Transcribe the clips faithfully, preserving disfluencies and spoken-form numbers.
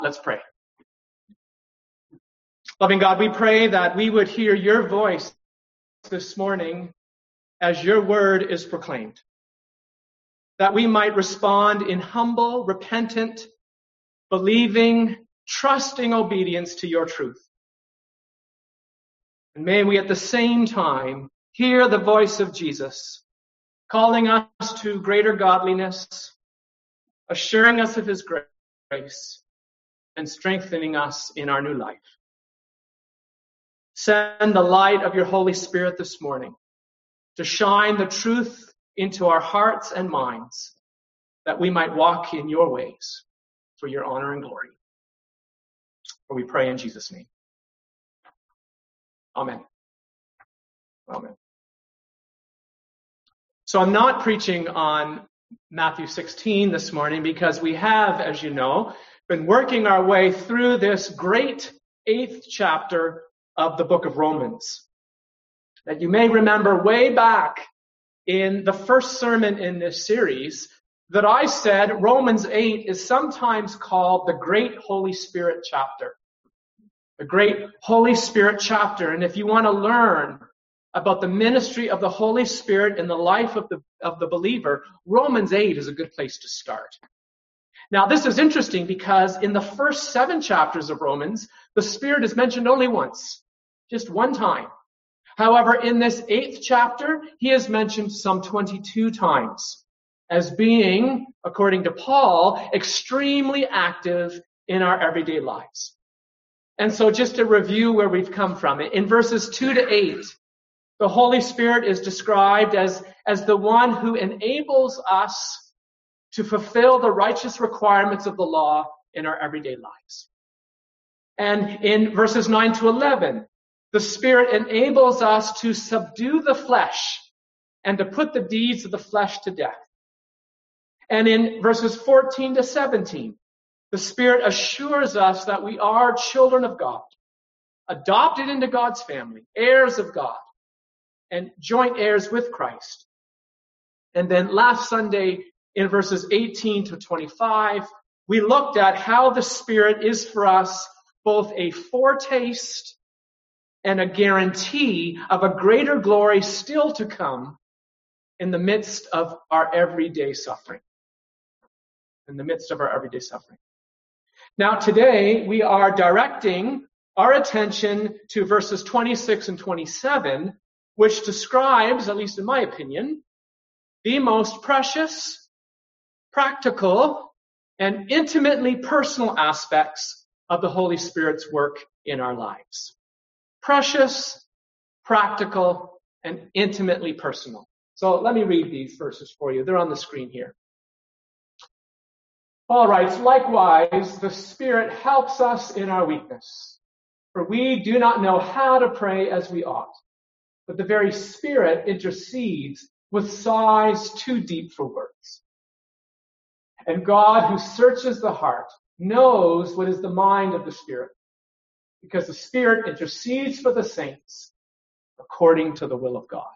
Let's pray. Loving God, we pray that we would hear your voice this morning as your word is proclaimed, that we might respond in humble, repentant, believing, trusting obedience to your truth. And may we at the same time hear the voice of Jesus, calling us to greater godliness, assuring us of his grace, and strengthening us in our new life. Send the light of your Holy Spirit this morning to shine the truth into our hearts and minds, that we might walk in your ways for your honor and glory. For we pray in Jesus' name. Amen. Amen. So I'm not preaching on Matthew sixteen this morning because we have, as you know, been working our way through this great eighth chapter of the book of Romans. That you may remember way back in the first sermon in this series that I said Romans eight is sometimes called the Great Holy Spirit chapter. The Great Holy Spirit chapter. And if you want to learn about the ministry of the Holy Spirit in the life of the, of the believer, Romans eight is a good place to start. Now, this is interesting because in the first seven chapters of Romans, the Spirit is mentioned only once, just one time. However, in this eighth chapter, he is mentioned some twenty-two times as being, according to Paul, extremely active in our everyday lives. And so just to review where we've come from, in verses two to eight, the Holy Spirit is described as, as the one who enables us to fulfill the righteous requirements of the law in our everyday lives. And in verses nine to eleven, the Spirit enables us to subdue the flesh and to put the deeds of the flesh to death. And in verses fourteen to seventeen, the Spirit assures us that we are children of God, adopted into God's family, heirs of God, and joint heirs with Christ. And then last Sunday, in verses eighteen to twenty-five, we looked at how the Spirit is for us both a foretaste and a guarantee of a greater glory still to come in the midst of our everyday suffering. In the midst of our everyday suffering. Now today, we are directing our attention to verses twenty-six and twenty-seven, which describes, at least in my opinion, the most precious, practical, and intimately personal aspects of the Holy Spirit's work in our lives. Precious, practical, and intimately personal. So let me read these verses for you. They're on the screen here. Paul writes, likewise, the Spirit helps us in our weakness, for we do not know how to pray as we ought, but the very Spirit intercedes with sighs too deep for words. And God, who searches the heart, knows what is the mind of the Spirit, because the Spirit intercedes for the saints according to the will of God.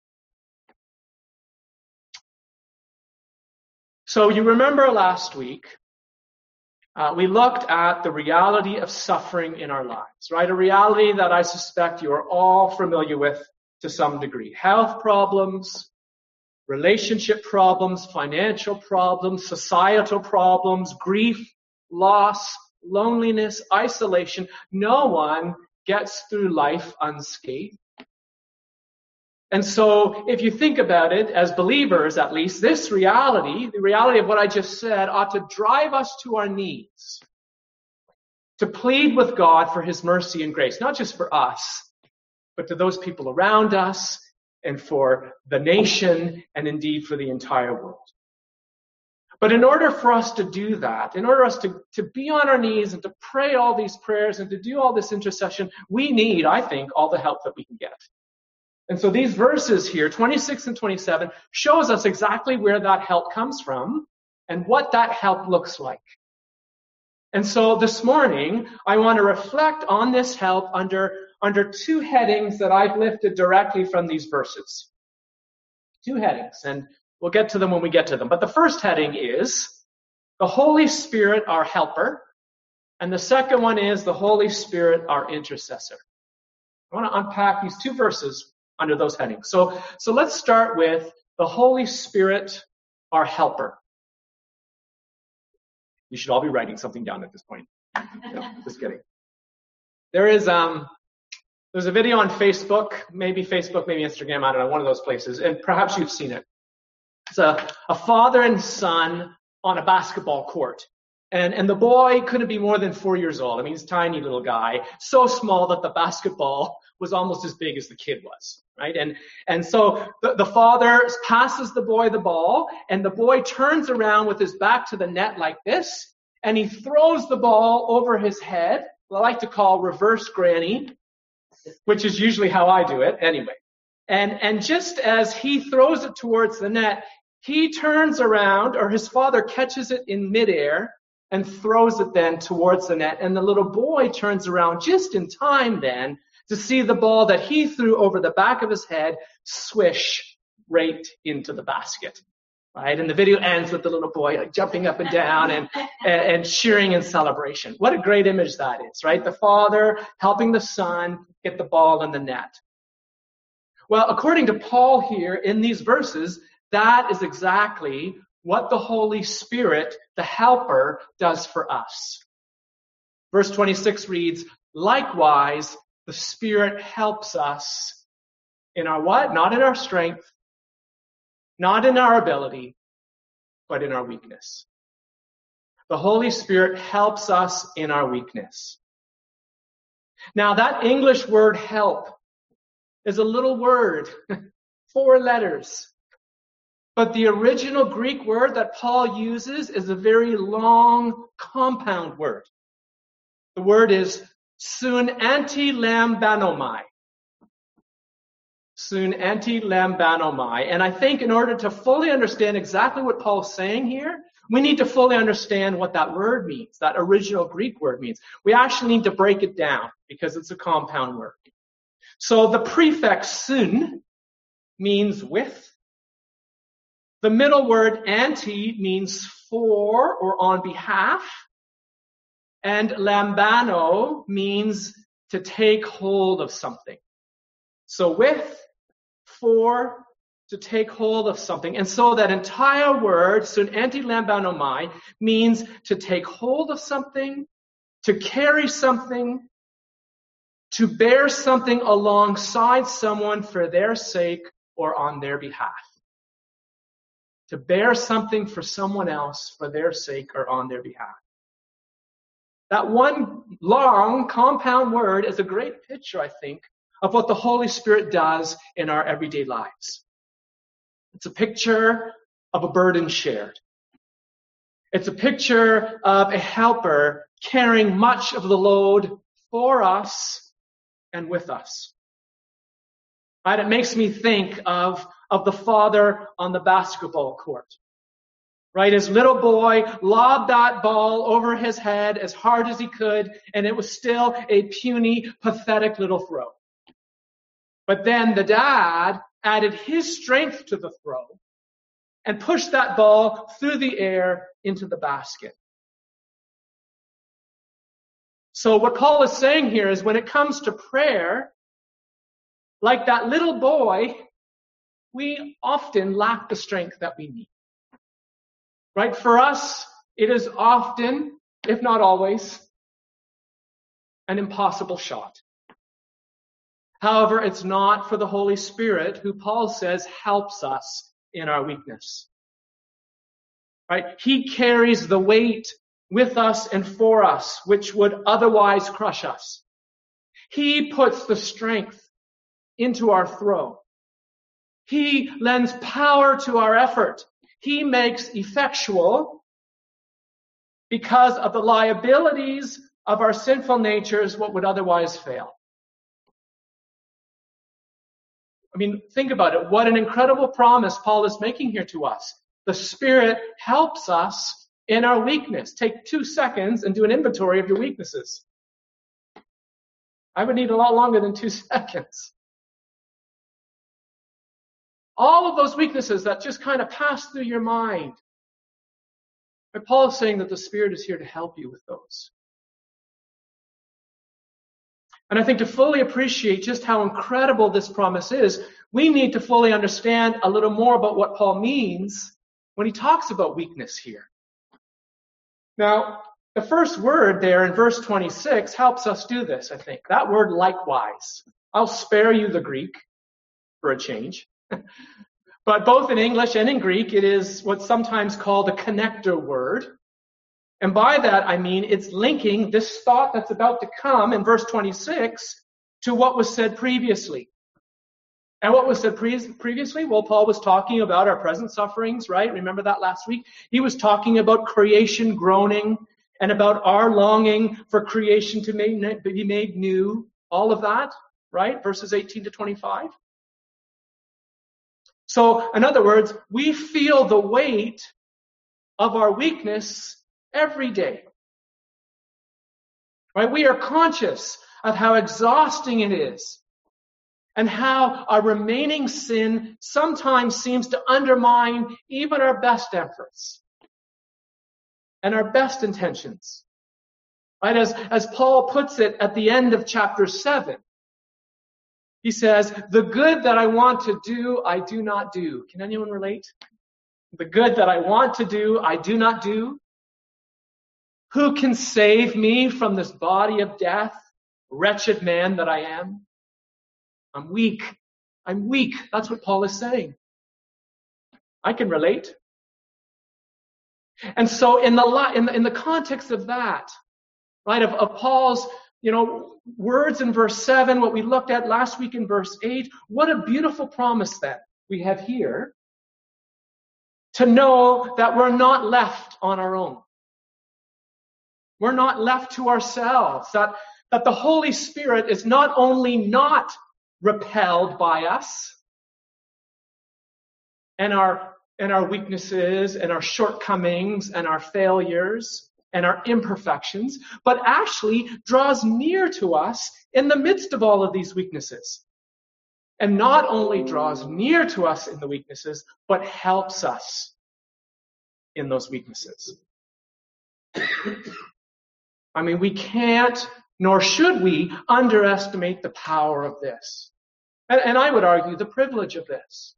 So you remember last week, uh, we looked at the reality of suffering in our lives, right? A reality that I suspect you are all familiar with to some degree. Health problems, relationship problems, financial problems, societal problems, grief, loss, loneliness, isolation. No one gets through life unscathed. And so if you think about it, as believers at least, this reality, the reality of what I just said, ought to drive us to our knees, to plead with God for his mercy and grace, not just for us, but to those people around us and for the nation and indeed for the entire world. But in order for us to do that, in order for us to, to be on our knees and to pray all these prayers and to do all this intercession, we need, I think, all the help that we can get. And so these verses here, twenty-six and twenty-seven, shows us exactly where that help comes from and what that help looks like. And so this morning, I want to reflect on this help under, under two headings that I've lifted directly from these verses. Two headings, and we'll get to them when we get to them. But the first heading is the Holy Spirit, our helper, And the second one is the Holy Spirit, our intercessor. I want to unpack these two verses under those headings. So, so let's start with the Holy Spirit, our helper. You should all be writing something down at this point. No, just kidding. There is um, there's a video on Facebook, maybe Facebook, maybe Instagram, I don't know, one of those places, and perhaps you've seen it. It's a, a father and son on a basketball court. And, and the boy couldn't be more than four years old. I mean, he's a tiny little guy, so small that the basketball was almost as big as the kid was, right? And, and so the, the father passes the boy the ball, and the boy turns around with his back to the net like this, and he throws the ball over his head. I like to call reverse granny, which is usually how I do it anyway. And, and just as he throws it towards the net, he turns around, or his father catches it in midair, and throws it then towards the net. And the little boy turns around just in time then to see the ball that he threw over the back of his head swish right into the basket. Right? And the video ends with the little boy like jumping up and down and, and, and cheering in celebration. What a great image that is, right? The father helping the son get the ball in the net. Well, according to Paul here in these verses, that is exactly what the Holy Spirit, the helper, does for us. Verse twenty-six reads, likewise, the Spirit helps us in our what? Not in our strength, not in our ability, but in our weakness. The Holy Spirit helps us in our weakness. Now, that English word help is a little word, four letters. But the original Greek word that Paul uses is a very long compound word. The word is sunantilambanomai. Sunantilambanomai. And I think in order to fully understand exactly what Paul's saying here, we need to fully understand what that word means, that original Greek word means. We actually need to break it down because it's a compound word. So the prefix sun means with. The middle word anti means for or on behalf. And lambano means to take hold of something. So with, for, to take hold of something. And so that entire word, sunanti lambanomai, means to take hold of something, to carry something, to bear something alongside someone for their sake or on their behalf. To bear something for someone else for their sake or on their behalf. That one long compound word is a great picture, I think, of what the Holy Spirit does in our everyday lives. It's a picture of a burden shared. It's a picture of a helper carrying much of the load for us and with us. Right? It makes me think of of the father on the basketball court. Right? His little boy lobbed that ball over his head as hard as he could, and it was still a puny, pathetic little throw. But then the dad added his strength to the throw and pushed that ball through the air into the basket. So what Paul is saying here is when it comes to prayer, like that little boy, we often lack the strength that we need. Right? For us, it is often, if not always, an impossible shot. However, it's not for the Holy Spirit, who Paul says helps us in our weakness. Right? He carries the weight with us and for us, which would otherwise crush us. He puts the strength into our throw. He lends power to our effort. He makes effectual, because of the liabilities of our sinful natures, what would otherwise fail. I mean, think about it. What an incredible promise Paul is making here to us. The Spirit helps us in our weakness. Take two seconds and do an inventory of your weaknesses. I would need a lot longer than two seconds. All of those weaknesses that just kind of pass through your mind. But Paul is saying that the Spirit is here to help you with those. And I think to fully appreciate just how incredible this promise is, we need to fully understand a little more about what Paul means when he talks about weakness here. Now, the first word there in verse twenty-six helps us do this, I think. That word likewise. I'll spare you the Greek for a change. But both in English and in Greek, it is what's sometimes called a connector word. And by that, I mean it's linking this thought that's about to come in verse twenty-six to what was said previously. And what was said pre- previously? Well, Paul was talking about our present sufferings, right? Remember that last week? He was talking about creation groaning and about our longing for creation to be made new. All of that, right? Verses eighteen to twenty-five. So, in other words, we feel the weight of our weakness every day. Right? We are conscious of how exhausting it is and how our remaining sin sometimes seems to undermine even our best efforts and our best intentions. Right? As, as Paul puts it at the end of chapter seven, he says, the good that I want to do, I do not do. Can anyone relate? The good that I want to do, I do not do. Who can save me from this body of death? Wretched man that I am. I'm weak. I'm weak. That's what Paul is saying. I can relate. And so in the, in the, in the context of that, right, of, of Paul's, you know, words in verse seven, what we looked at last week in verse eight, what a beautiful promise that we have here to know that we're not left on our own. We're not left to ourselves. That, that the Holy Spirit is not only not repelled by us and our, and our weaknesses and our shortcomings and our failures and our imperfections, but actually draws near to us in the midst of all of these weaknesses. And not only draws near to us in the weaknesses, but helps us in those weaknesses. I mean, we can't, nor should we, underestimate the power of this. And, and I would argue the privilege of this.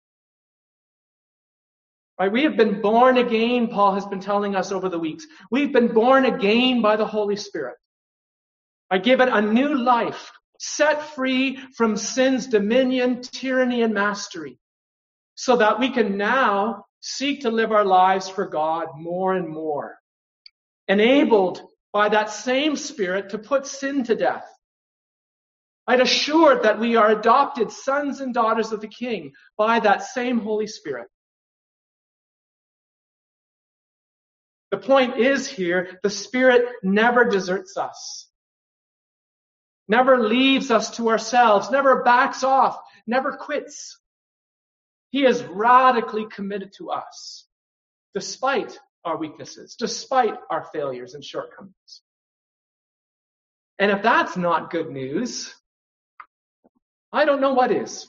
Right? We have been born again, Paul has been telling us over the weeks. We've been born again by the Holy Spirit. I give it a new life, set free from sin's dominion, tyranny, and mastery, so that we can now seek to live our lives for God more and more, enabled by that same Spirit to put sin to death. I'd assured that we are adopted sons and daughters of the King by that same Holy Spirit. The point is here, the Spirit never deserts us, never leaves us to ourselves, never backs off, never quits. He is radically committed to us, despite our weaknesses, despite our failures and shortcomings. And if that's not good news, I don't know what is.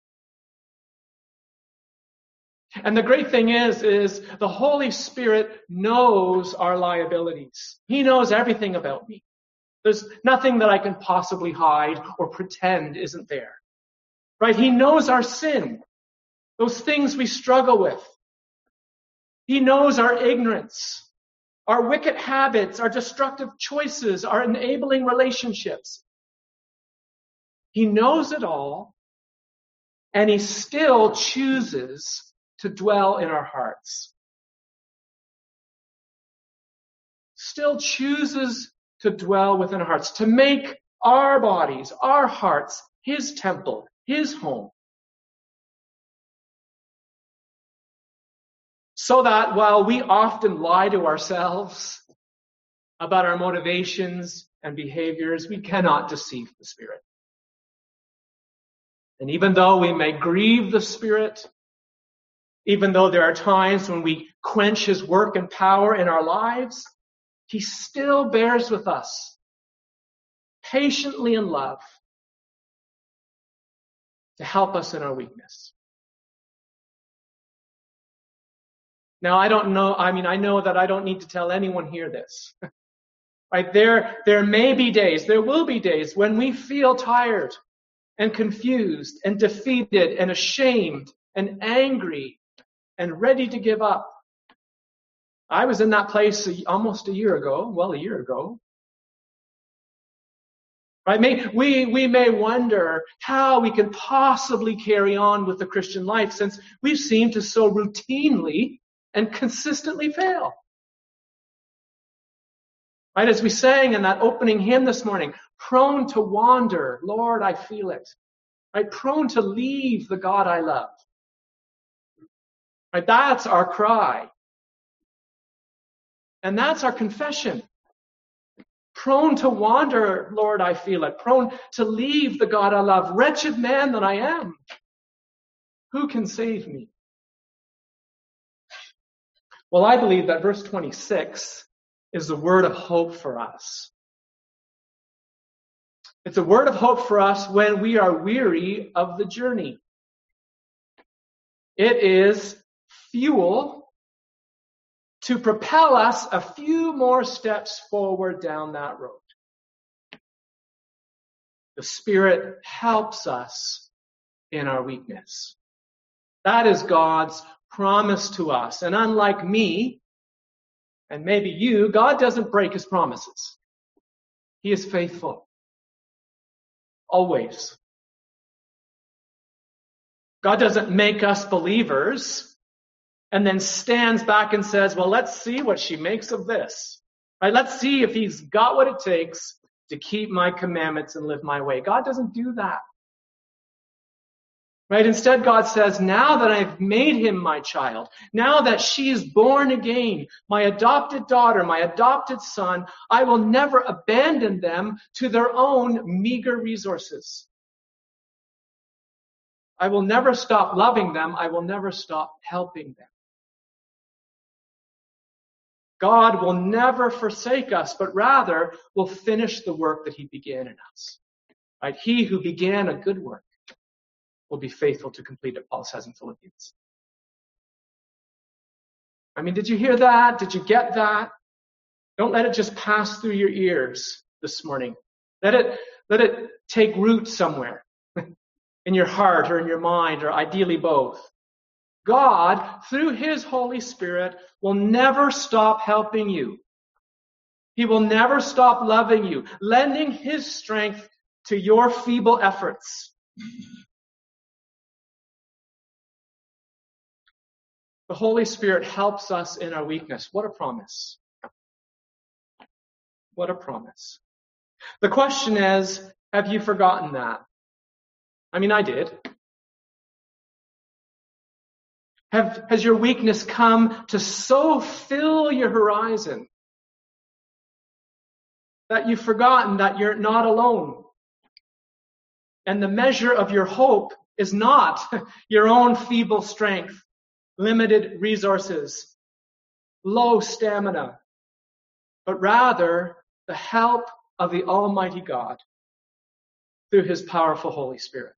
And the great thing is, is the Holy Spirit knows our liabilities. He knows everything about me. There's nothing that I can possibly hide or pretend isn't there. Right? He knows our sin, those things we struggle with. He knows our ignorance, our wicked habits, our destructive choices, our enabling relationships. He knows it all, and he still chooses to dwell in our hearts. Still chooses to dwell within our hearts, to make our bodies, our hearts, his temple, his home. So that while we often lie to ourselves about our motivations and behaviors, we cannot deceive the Spirit. And even though we may grieve the Spirit, even though there are times when we quench his work and power in our lives, he still bears with us, patiently in love, to help us in our weakness. Now, I don't know, I mean, I know that I don't need to tell anyone here this. Right? There, there may be days, there will be days when we feel tired and confused and defeated and ashamed and angry and ready to give up. I was in that place almost a year ago, well, a year ago. Right? May, we, we may wonder how we can possibly carry on with the Christian life since we seem to so routinely and consistently fail. Right? As we sang in that opening hymn this morning, prone to wander, Lord, I feel it. Right? Prone to leave the God I love. Right? That's our cry. And that's our confession. Prone to wander, Lord, I feel it. Prone to leave the God I love. Wretched man that I am. Who can save me? Well, I believe that verse twenty-six is the word of hope for us. It's a word of hope for us when we are weary of the journey. It is fuel to propel us a few more steps forward down that road. The Spirit helps us in our weakness. That is God's promise to us. And unlike me, and maybe you, God doesn't break his promises. He is faithful. Always. God doesn't make us believers and then stands back and says, well, let's see what she makes of this. Right? Let's see if he's got what it takes to keep my commandments and live my way. God doesn't do that. Right? Instead, God says, now that I've made him my child, now that she is born again, my adopted daughter, my adopted son, I will never abandon them to their own meager resources. I will never stop loving them. I will never stop helping them. God will never forsake us, but rather will finish the work that he began in us. Right? He who began a good work will be faithful to complete it, Paul says in Philippians. I mean, did you hear that? Did you get that? Don't let it just pass through your ears this morning. Let it, let it take root somewhere in your heart or in your mind, or ideally both. God, through his Holy Spirit, will never stop helping you. He will never stop loving you, lending his strength to your feeble efforts. The Holy Spirit helps us in our weakness. What a promise. What a promise. The question is, have you forgotten that? I mean, I did. Have, has your weakness come to so fill your horizon that you've forgotten that you're not alone? And the measure of your hope is not your own feeble strength, limited resources, low stamina, but rather the help of the Almighty God through his powerful Holy Spirit.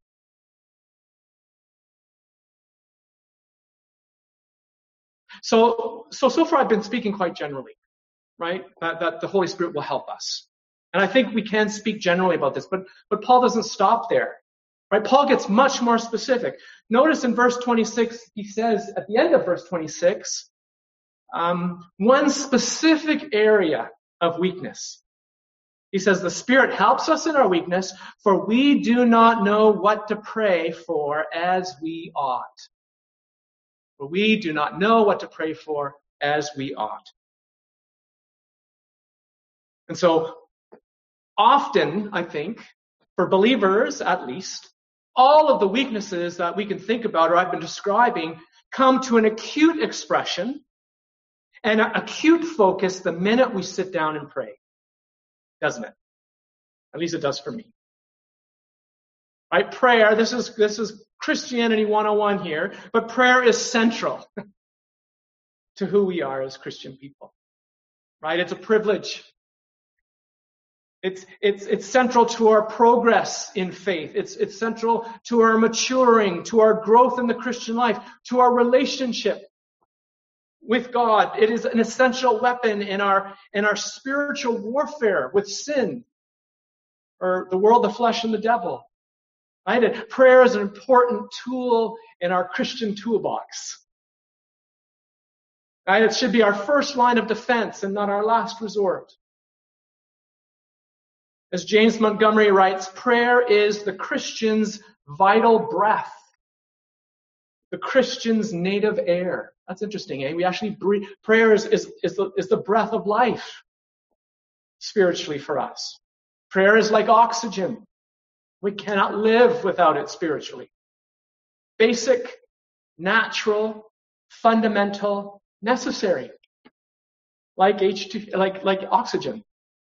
So, so, so far I've been speaking quite generally, right? That, that the Holy Spirit will help us. And I think we can speak generally about this, but, but Paul doesn't stop there, right? Paul gets much more specific. Notice in verse twenty-six, he says at the end of verse twenty-six, um, one specific area of weakness. He says, the Spirit helps us in our weakness, for we do not know what to pray for as we ought. For we do not know what to pray for as we ought. And so, often, I think, for believers at least, all of the weaknesses that we can think about or I've been describing come to an acute expression and an acute focus the minute we sit down and pray. Doesn't it? At least it does for me. Right? Prayer, this is, this is Christianity one oh one here, but prayer is central to who we are as Christian people. Right? It's a privilege. It's, it's, it's central to our progress in faith. It's, it's central to our maturing, to our growth in the Christian life, to our relationship with God. It is an essential weapon in our, in our spiritual warfare with sin, or the world, the flesh, and the devil. Right? And prayer is an important tool in our Christian toolbox. Right? It should be our first line of defense and not our last resort. As James Montgomery writes, prayer is the Christian's vital breath, the Christian's native air. That's interesting, eh? We actually breathe. Prayer is, is, is, the, is the breath of life spiritually for us. Prayer is like oxygen. We cannot live without it spiritually. Basic, natural, fundamental, necessary. Like H two, like, like oxygen.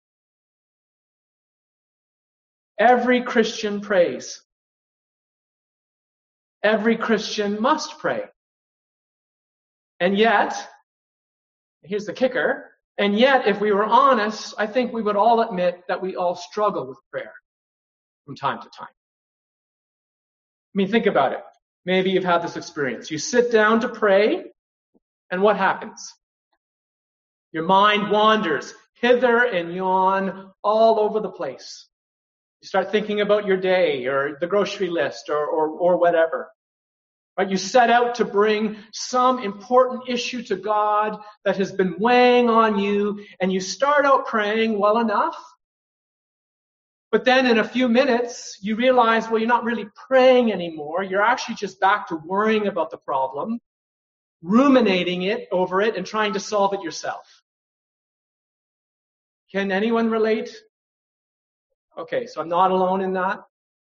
Every Christian prays. Every Christian must pray. And yet, here's the kicker, and yet, if we were honest, I think we would all admit that we all struggle with prayer from time to time. I mean, think about it. Maybe you've had this experience. You sit down to pray, and what happens? Your mind wanders hither and yon all over the place. You start thinking about your day or the grocery list or, or, or whatever. Right? You set out to bring some important issue to God that has been weighing on you, and you start out praying well enough. But then in a few minutes, you realize, well, you're not really praying anymore. You're actually just back to worrying about the problem, ruminating it over it, and trying to solve it yourself. Can anyone relate? Okay, so I'm not alone in that.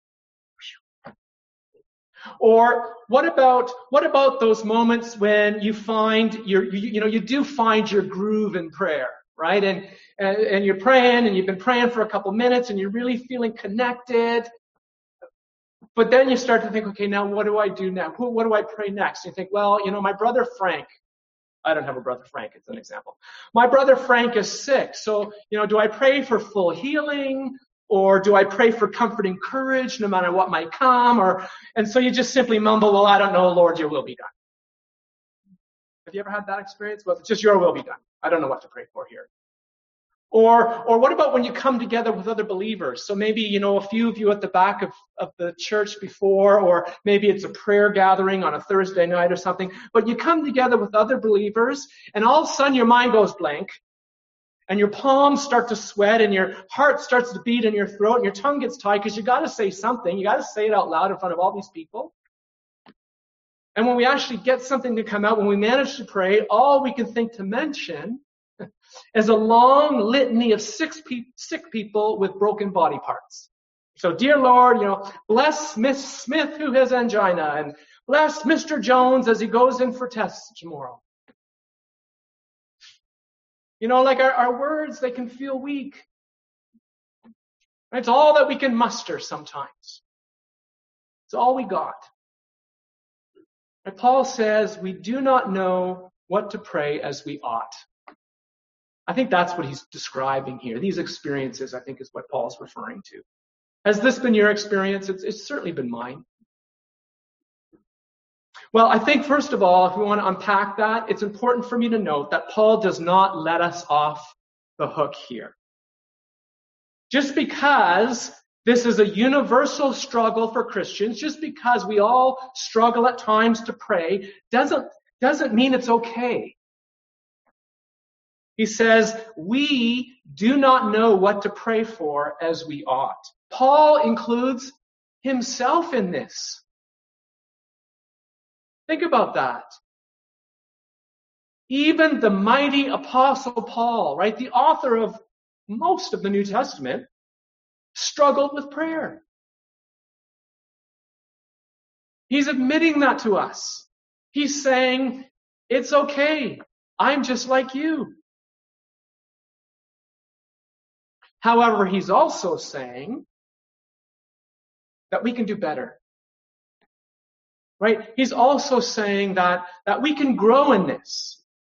Or what about what about those moments when you find your you, you know you do find your groove in prayer, right? And, and and you're praying and you've been praying for a couple minutes and you're really feeling connected. But then you start to think, okay, now what do I do now? Who, what do I pray next? And you think, well, you know, my brother Frank. I don't have a brother Frank, it's an example. My brother Frank is sick. So, you know, do I pray for full healing? Or do I pray for comfort and courage no matter what might come? Or, and so you just simply mumble, well, I don't know, Lord, your will be done. Have you ever had that experience? Well, it's just your will be done. I don't know what to pray for here. Or, or what about when you come together with other believers? So maybe, you know, a few of you at the back of, of the church before, or maybe it's a prayer gathering on a Thursday night or something, but you come together with other believers and all of a sudden your mind goes blank. And your palms start to sweat and your heart starts to beat in your throat and your tongue gets tight because you got to say something. You got to say it out loud in front of all these people. And when we actually get something to come out, when we manage to pray, all we can think to mention is a long litany of six pe- sick people with broken body parts. So, dear Lord, you know, bless Miss Smith who has angina, and bless Mister Jones as he goes in for tests tomorrow. You know, like our, our words, they can feel weak. It's all that we can muster sometimes. It's all we got. And Paul says we do not know what to pray as we ought. I think that's what he's describing here. These experiences, I think, is what Paul's referring to. Has this been your experience? It's, it's certainly been mine. Well, I think, first of all, if we want to unpack that, it's important for me to note that Paul does not let us off the hook here. Just because this is a universal struggle for Christians, just because we all struggle at times to pray, doesn't, doesn't mean it's okay. He says, we do not know what to pray for as we ought. Paul includes himself in this. Think about that. Even the mighty Apostle Paul, right, the author of most of the New Testament, struggled with prayer. He's admitting that to us. He's saying, it's okay. I'm just like you. However, he's also saying that we can do better. Right? He's also saying that, that we can grow in this.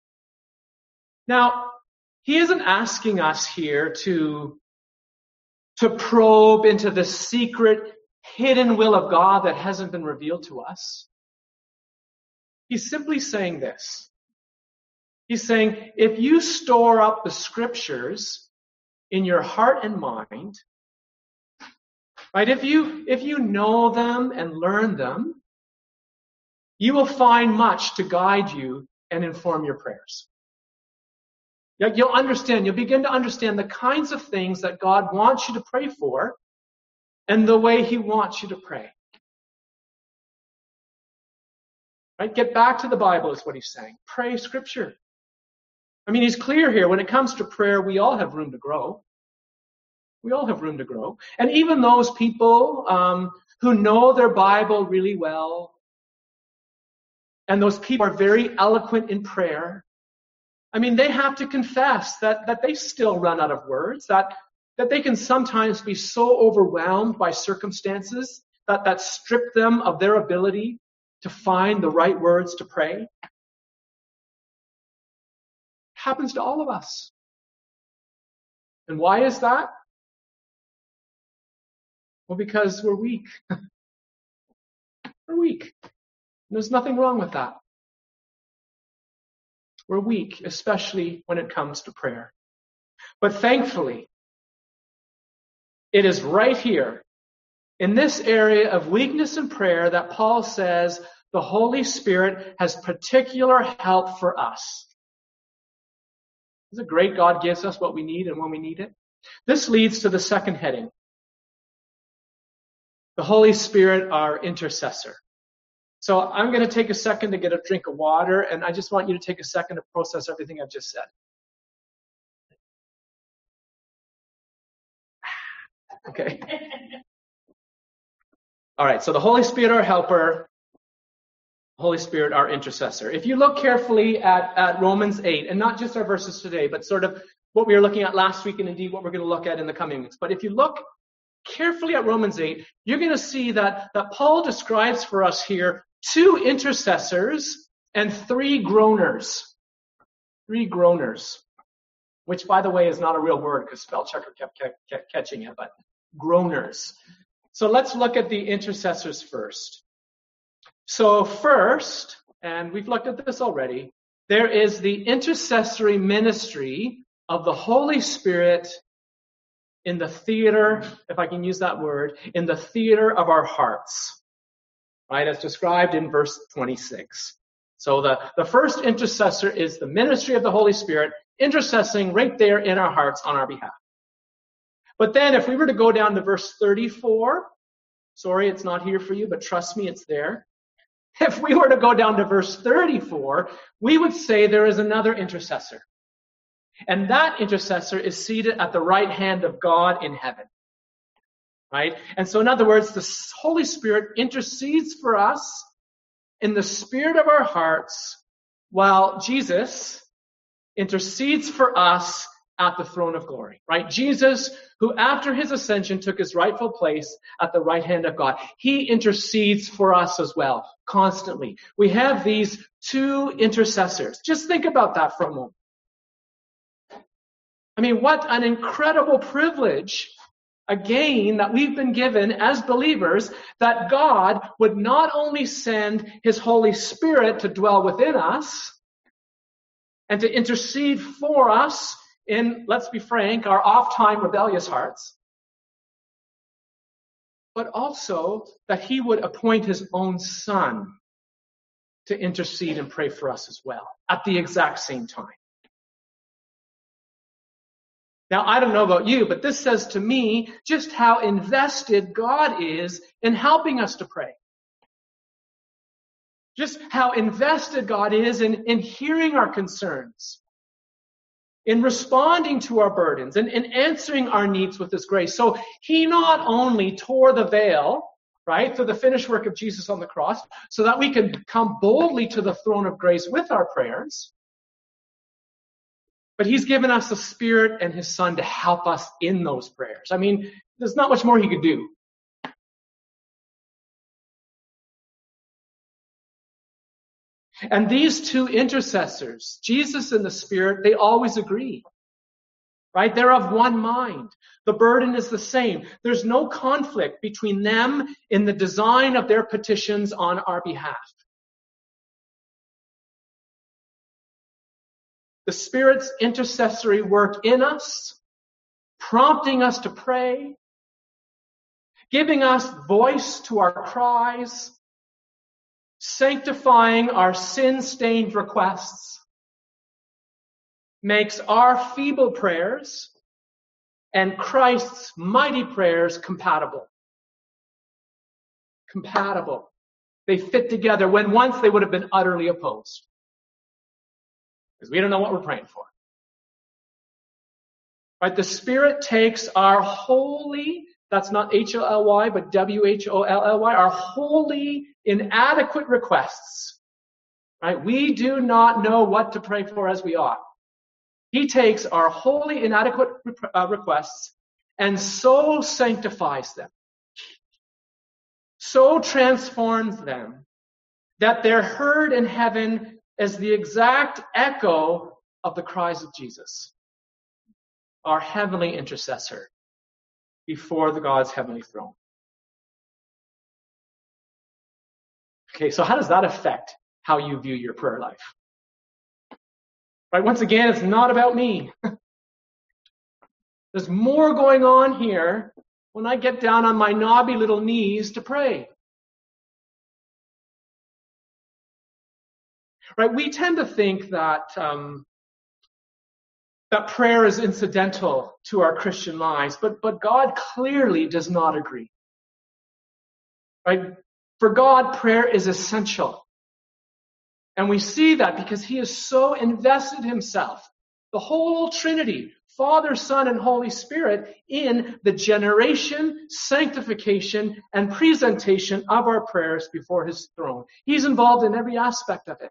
Now, he isn't asking us here to, to probe into the secret, hidden will of God that hasn't been revealed to us. He's simply saying this. He's saying, if you store up the scriptures in your heart and mind, right, if you, if you know them and learn them, you will find much to guide you and inform your prayers. You'll understand, you'll begin to understand the kinds of things that God wants you to pray for and the way He wants you to pray. Right? Get back to the Bible is what He's saying. Pray Scripture. I mean, He's clear here. When it comes to prayer, we all have room to grow. We all have room to grow. And even those people um, who know their Bible really well, and those people are very eloquent in prayer, I mean, they have to confess that, that they still run out of words, that, that they can sometimes be so overwhelmed by circumstances that, that strip them of their ability to find the right words to pray. It happens to all of us. And why is that? Well, because we're weak. We're weak. There's nothing wrong with that. We're weak, especially when it comes to prayer. But thankfully, it is right here, in this area of weakness in prayer, that Paul says the Holy Spirit has particular help for us. Isn't it great God gives us what we need and when we need it? This leads to the second heading. The Holy Spirit, our intercessor. So I'm going to take a second to get a drink of water, and I just want you to take a second to process everything I've just said. Okay. All right, so the Holy Spirit, our helper, Holy Spirit, our intercessor. If you look carefully at, at Romans eight, and not just our verses today, but sort of what we were looking at last week, and indeed what we're going to look at in the coming weeks. But if you look carefully at Romans eight, you're going to see that, that Paul describes for us here two intercessors and three groaners. Three groaners. Which, by the way, is not a real word because spell checker kept, kept, kept catching it, but groaners. So let's look at the intercessors first. So first, and we've looked at this already, there is the intercessory ministry of the Holy Spirit in the theater, if I can use that word, in the theater of our hearts. Right, as described in verse twenty-six. So the, the first intercessor is the ministry of the Holy Spirit, intercessing right there in our hearts on our behalf. But then if we were to go down to verse thirty-four, sorry, it's not here for you, but trust me, it's there. If we were to go down to verse thirty-four, we would say there is another intercessor. And that intercessor is seated at the right hand of God in heaven. Right? And so in other words, the Holy Spirit intercedes for us in the spirit of our hearts, while Jesus intercedes for us at the throne of glory. Right? Jesus, who after his ascension took his rightful place at the right hand of God, he intercedes for us as well, constantly. We have these two intercessors. Just think about that for a moment. I mean, what an incredible privilege, again, that we've been given as believers, that God would not only send his Holy Spirit to dwell within us and to intercede for us in, let's be frank, our oft-time rebellious hearts, but also that he would appoint his own Son to intercede and pray for us as well at the exact same time. Now, I don't know about you, but this says to me just how invested God is in helping us to pray. Just how invested God is in, in hearing our concerns, in responding to our burdens, and in answering our needs with his grace. So he not only tore the veil, right, through the finished work of Jesus on the cross, so that we can come boldly to the throne of grace with our prayers, but he's given us the Spirit and his Son to help us in those prayers. I mean, there's not much more he could do. And these two intercessors, Jesus and the Spirit, they always agree. Right? They're of one mind. The burden is the same. There's no conflict between them in the design of their petitions on our behalf. the Spirit's intercessory work in us, prompting us to pray, giving us voice to our cries, sanctifying our sin-stained requests, makes our feeble prayers and Christ's mighty prayers compatible. Compatible. They fit together when once they would have been utterly opposed. Because we don't know what we're praying for. Right? The Spirit takes our holy, that's not H O L Y, but W H O L L Y, our holy, inadequate requests. Right? We do not know what to pray for as we ought. He takes our holy, inadequate uh, requests and so sanctifies them, so transforms them, that they're heard in heaven as the exact echo of the cries of Jesus, our heavenly intercessor before the God's heavenly throne. Okay, so how does that affect how you view your prayer life? Right, once again, it's not about me. There's more going on here when I get down on my knobby little knees to pray. Right, we tend to think that um, that prayer is incidental to our Christian lives, but but God clearly does not agree. Right, for God, prayer is essential. And we see that because he has so invested himself, the whole Trinity, Father, Son, and Holy Spirit, in the generation, sanctification, and presentation of our prayers before his throne. He's involved in every aspect of it.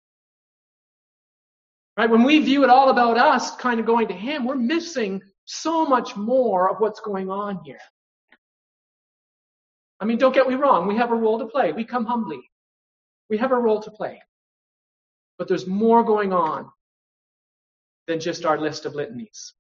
Right? When we view it all about us, kind of going to him, we're missing so much more of what's going on here. I mean, don't get me wrong. We have a role to play. We come humbly. We have a role to play. But there's more going on than just our list of litanies.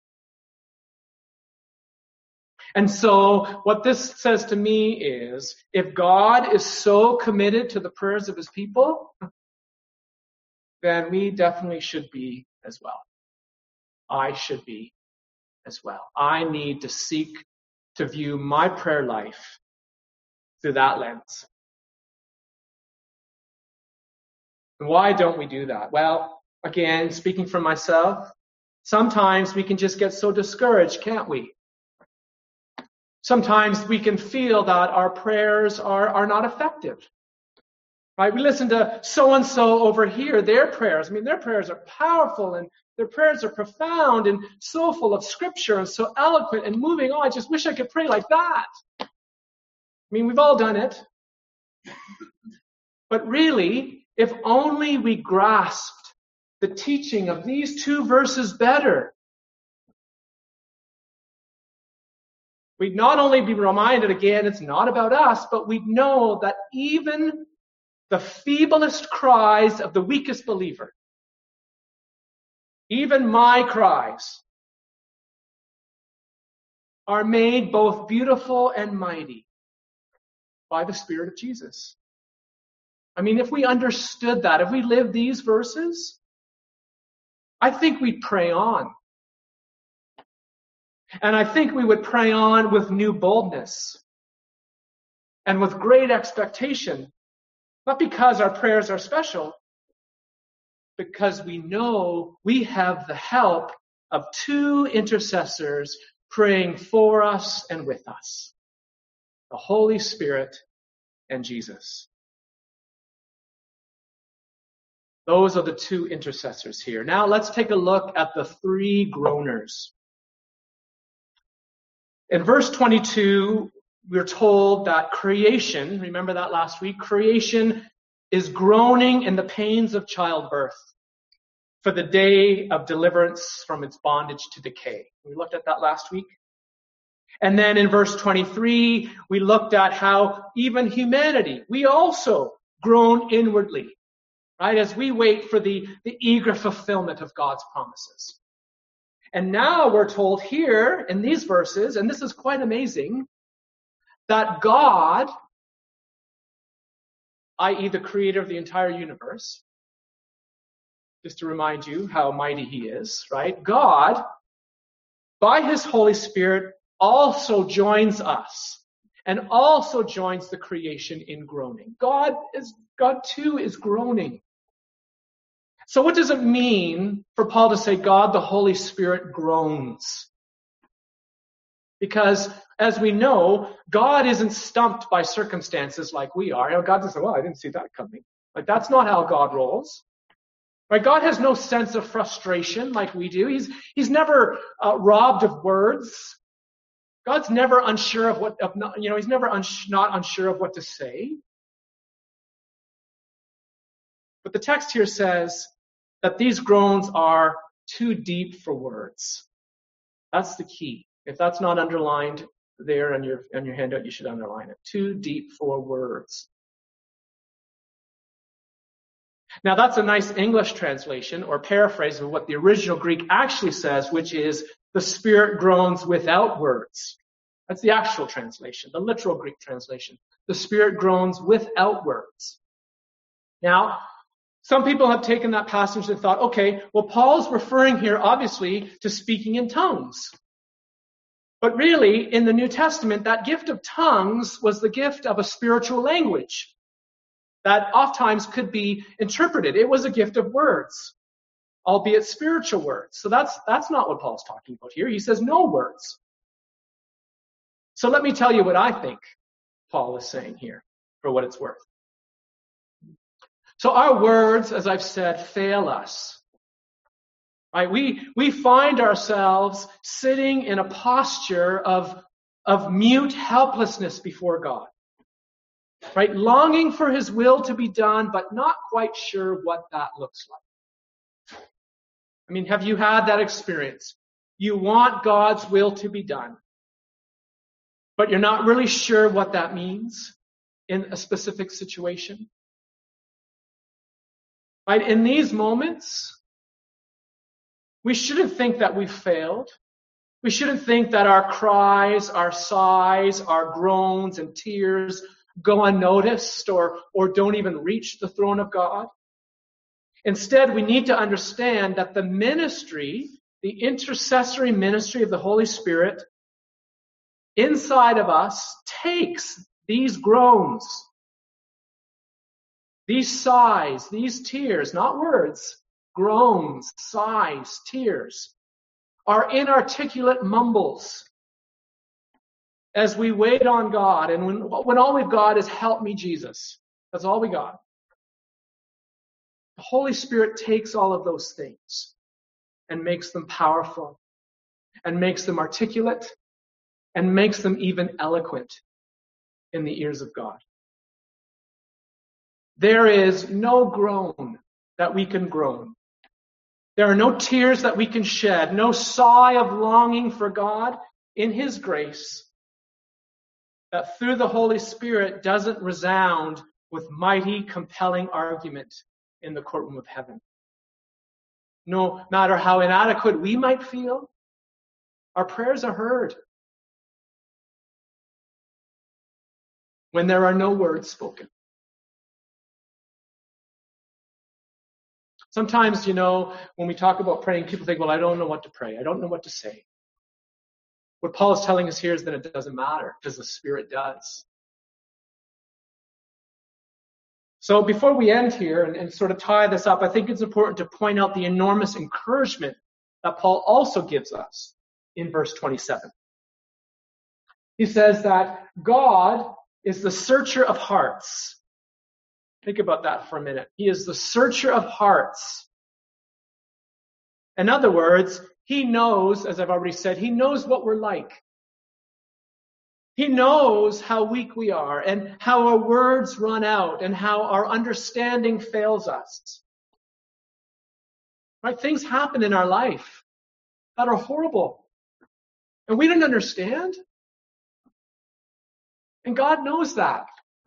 And so what this says to me is, if God is so committed to the prayers of his people, then we definitely should be as well. I should be as well. I need to seek to view my prayer life through that lens. Why don't we do that? Well, again, speaking for myself, sometimes we can just get so discouraged, can't we? Sometimes we can feel that our prayers are, are not effective. Right? We listen to so-and-so over here, their prayers. I mean, their prayers are powerful and their prayers are profound and so full of scripture and so eloquent and moving. Oh, I just wish I could pray like that. I mean, we've all done it. But really, if only we grasped the teaching of these two verses better, we'd not only be reminded again, it's not about us, but we'd know that even the feeblest cries of the weakest believer, even my cries, are made both beautiful and mighty by the Spirit of Jesus. I mean, if we understood that, if we lived these verses, I think we'd pray on. And I think we would pray on with new boldness and with great expectation. Not because our prayers are special, because we know we have the help of two intercessors praying for us and with us. The Holy Spirit and Jesus. Those are the two intercessors here. Now let's take a look at the three groaners. In verse twenty-two, we're told that creation, remember that last week, creation is groaning in the pains of childbirth for the day of deliverance from its bondage to decay. We looked at that last week. And then in verse twenty-three, we looked at how even humanity, we also groan inwardly. Right, as we wait for the, the eager fulfillment of God's promises. And now we're told here in these verses, and this is quite amazing, that God, that is the creator of the entire universe, just to remind you how mighty he is, right? God, by his Holy Spirit, also joins us and also joins the creation in groaning. God is, God too is groaning. So what does it mean for Paul to say God, the Holy Spirit, groans? Because as we know, God isn't stumped by circumstances like we are. You know, God doesn't say, well, I didn't see that coming. Like, that's not how God rolls. Right? God has no sense of frustration like we do. He's, he's never uh, robbed of words. God's never unsure of what, of not, you know, he's never uns- not unsure of what to say. But the text here says that these groans are too deep for words. That's the key. If that's not underlined there on your, on your handout, you should underline it. Too deep for words. Now that's a nice English translation or paraphrase of what the original Greek actually says, which is the Spirit groans without words. That's the actual translation, the literal Greek translation. The Spirit groans without words. Now, some people have taken that passage and thought, okay, well, Paul's referring here obviously to speaking in tongues. But really, in the New Testament, that gift of tongues was the gift of a spiritual language that oftentimes could be interpreted. It was a gift of words, albeit spiritual words. So that's, that's not what Paul's talking about here. He says no words. So let me tell you what I think Paul is saying here, for what it's worth. So our words, as I've said, fail us. Right? We, we find ourselves sitting in a posture of, of mute helplessness before God. Right? Longing for his will to be done, but not quite sure what that looks like. I mean, have you had that experience? You want God's will to be done, but you're not really sure what that means in a specific situation. Right? In these moments, we shouldn't think that we've failed. We shouldn't think that our cries, our sighs, our groans and tears go unnoticed or, or don't even reach the throne of God. Instead, we need to understand that the ministry, the intercessory ministry of the Holy Spirit inside of us takes these groans, these sighs, these tears, not words, groans, sighs, tears, our inarticulate mumbles as we wait on God, and when, when all we've got is help me, Jesus. That's all we got. The Holy Spirit takes all of those things and makes them powerful and makes them articulate and makes them even eloquent in the ears of God. There is no groan that we can groan. There are no tears that we can shed, no sigh of longing for God in his grace that through the Holy Spirit doesn't resound with mighty, compelling argument in the courtroom of heaven. No matter how inadequate we might feel, our prayers are heard when there are no words spoken. Sometimes, you know, when we talk about praying, people think, well, I don't know what to pray. I don't know what to say. What Paul is telling us here is that it doesn't matter because the Spirit does. So before we end here and, and sort of tie this up, I think it's important to point out the enormous encouragement that Paul also gives us in verse twenty-seven. He says that God is the searcher of hearts. Think about that for a minute. He is the searcher of hearts. In other words, he knows, as I've already said, he knows what we're like. He knows how weak we are and how our words run out and how our understanding fails us. Right? Things happen in our life that are horrible. And we don't understand. And God knows that.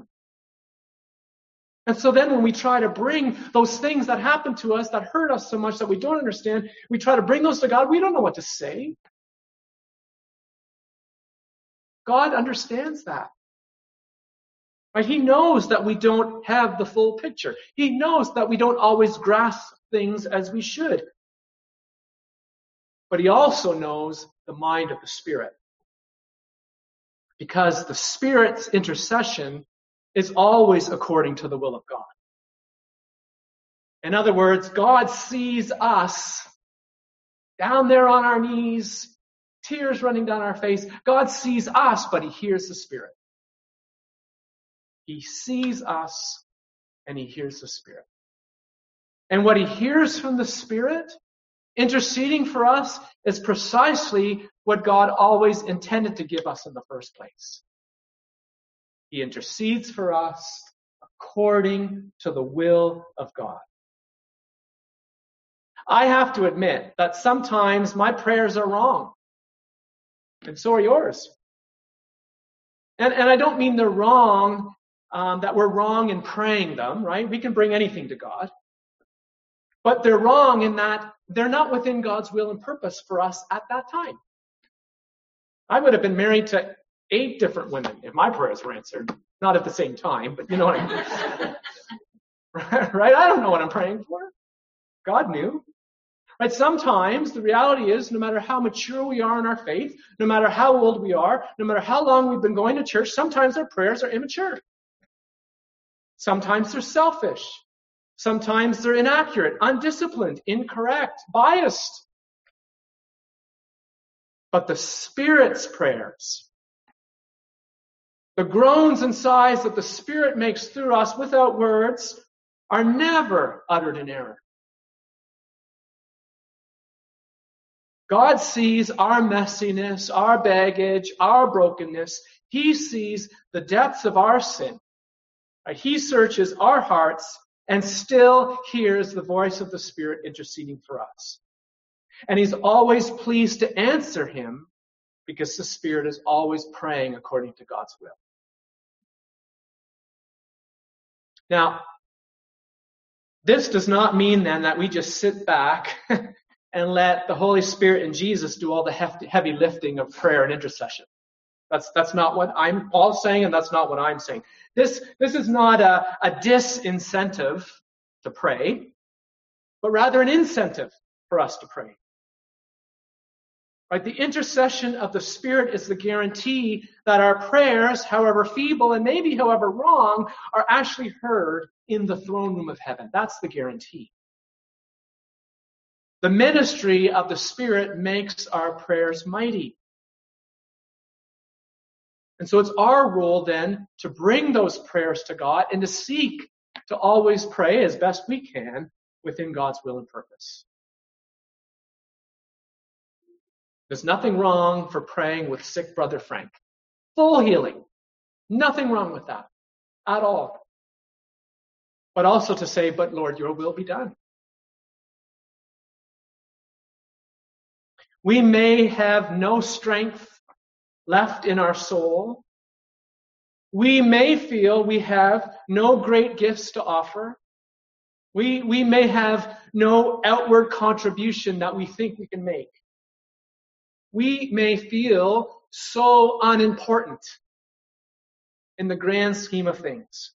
And so then when we try to bring those things that happen to us that hurt us so much that we don't understand, we try to bring those to God, we don't know what to say. God understands that. Right? He knows that we don't have the full picture. He knows that we don't always grasp things as we should. But he also knows the mind of the Spirit. Because the Spirit's intercession is always according to the will of God. In other words, God sees us down there on our knees, tears running down our face. God sees us, but he hears the Spirit. He sees us and he hears the Spirit. And what he hears from the Spirit, interceding for us, is precisely what God always intended to give us in the first place. He intercedes for us according to the will of God. I have to admit that sometimes my prayers are wrong. And so are yours. And, and I don't mean they're wrong, um, that we're wrong in praying them, right? We can bring anything to God. But they're wrong in that they're not within God's will and purpose for us at that time. I would have been married to eight different women if my prayers were answered. Not at the same time, but you know what I mean. Right? I don't know what I'm praying for. God knew. Right? Sometimes the reality is, no matter how mature we are in our faith, no matter how old we are, no matter how long we've been going to church, sometimes our prayers are immature. Sometimes they're selfish. Sometimes they're inaccurate, undisciplined, incorrect, biased. But the Spirit's prayers, the groans and sighs that the Spirit makes through us without words, are never uttered in error. God sees our messiness, our baggage, our brokenness. He sees the depths of our sin. He searches our hearts and still hears the voice of the Spirit interceding for us. And he's always pleased to answer him because the Spirit is always praying according to God's will. Now, this does not mean then that we just sit back and let the Holy Spirit and Jesus do all the hefty, heavy lifting of prayer and intercession. That's that's not what I'm all saying, and that's not what I'm saying. This this is not a, a disincentive to pray, but rather an incentive for us to pray. Right? The intercession of the Spirit is the guarantee that our prayers, however feeble and maybe however wrong, are actually heard in the throne room of heaven. That's the guarantee. The ministry of the Spirit makes our prayers mighty. And so it's our role then to bring those prayers to God and to seek to always pray as best we can within God's will and purpose. There's nothing wrong for praying with sick brother Frank. Full healing. Nothing wrong with that at all. But also to say, but Lord, your will be done. We may have no strength left in our soul. We may feel we have no great gifts to offer. We, we may have no outward contribution that we think we can make. We may feel so unimportant in the grand scheme of things.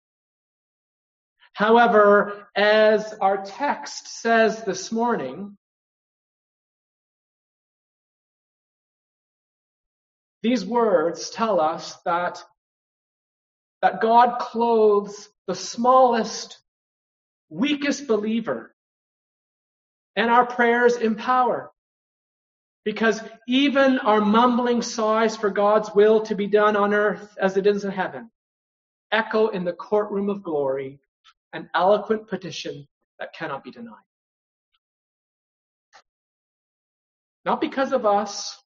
However, as our text says this morning, these words tell us that, that God clothes the smallest, weakest believer and our prayers in power. Because even our mumbling sighs for God's will to be done on earth as it is in heaven echo in the courtroom of glory, an eloquent petition that cannot be denied. Not because of us,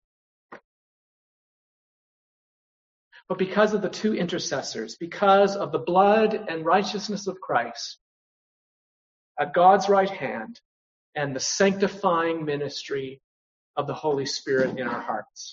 but because of the two intercessors, because of the blood and righteousness of Christ at God's right hand and the sanctifying ministry of the Holy Spirit in our hearts.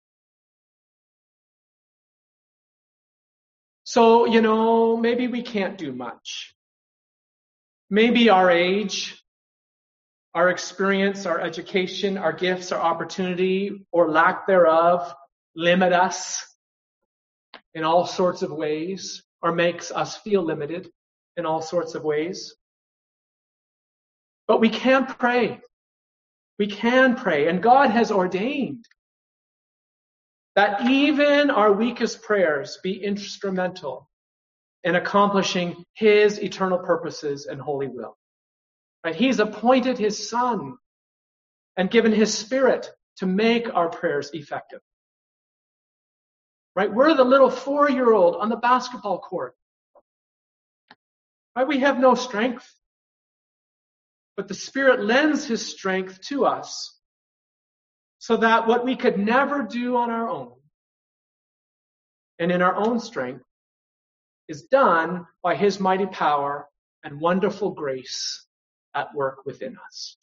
So, you know, maybe we can't do much. Maybe our age, our experience, our education, our gifts, our opportunity, or lack thereof, limit us in all sorts of ways, or makes us feel limited in all sorts of ways. But we can pray. We can pray. And God has ordained that even our weakest prayers be instrumental in accomplishing His eternal purposes and holy will. Right? He's appointed His Son and given His Spirit to make our prayers effective. Right? We're the little four-year-old on the basketball court. Right? We have no strength. But the Spirit lends His strength to us so that what we could never do on our own and in our own strength is done by His mighty power and wonderful grace at work within us.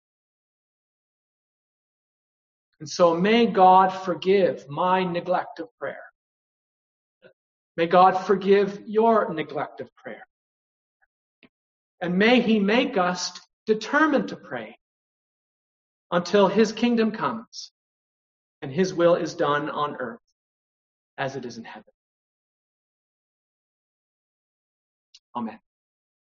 And so may God forgive my neglect of prayer. May God forgive your neglect of prayer. And may He make us determined to pray until His kingdom comes and His will is done on earth as it is in heaven. Amen.